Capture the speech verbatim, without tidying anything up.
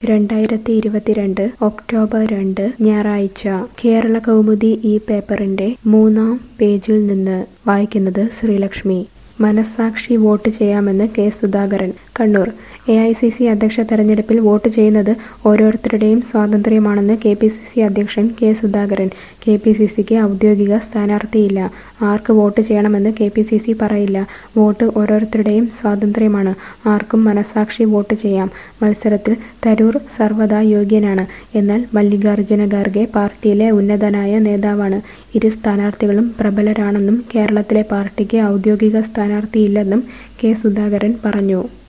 രണ്ടായിരത്തി ഇരുപത്തിരണ്ട് ഒക്ടോബർ രണ്ട് ഞായറാഴ്ച കേരള കൗമുദി ഈ പേപ്പറിന്റെ മൂന്നാം പേജിൽ നിന്ന് വായിക്കുന്നത് ശ്രീലക്ഷ്മി. മനസ്സാക്ഷി വോട്ട് ചെയ്യാമെന്ന് K Sudhakaran. Kannur. A I C C അധ്യക്ഷ തെരഞ്ഞെടുപ്പിൽ വോട്ട് ചെയ്യുന്നത് ഓരോരുത്തരുടെയും സ്വാതന്ത്ര്യമാണെന്ന് കെ പി സി സി അധ്യക്ഷൻ K Sudhakaran. K P C സിക്ക് ഔദ്യോഗിക സ്ഥാനാർത്ഥിയില്ല. ആർക്ക് വോട്ട് ചെയ്യണമെന്ന് കെ പി സി സി പറയില്ല. വോട്ട് ഓരോരുത്തരുടെയും സ്വാതന്ത്ര്യമാണ്. ആർക്കും മനസ്സാക്ഷി വോട്ട് ചെയ്യാം. മത്സരത്തിൽ തരൂർ സർവ്വതാ യോഗ്യനാണ്. എന്നാൽ മല്ലികാർജ്ജുന ഖാർഗെ പാർട്ടിയിലെ ഉന്നതനായ നേതാവാണ്. ഇരു സ്ഥാനാർത്ഥികളും പ്രബലരാണെന്നും കേരളത്തിലെ പാർട്ടിക്ക് ഔദ്യോഗിക സ്ഥാനാർത്ഥിയില്ലെന്നും കെ സുധാകരൻ പറഞ്ഞു.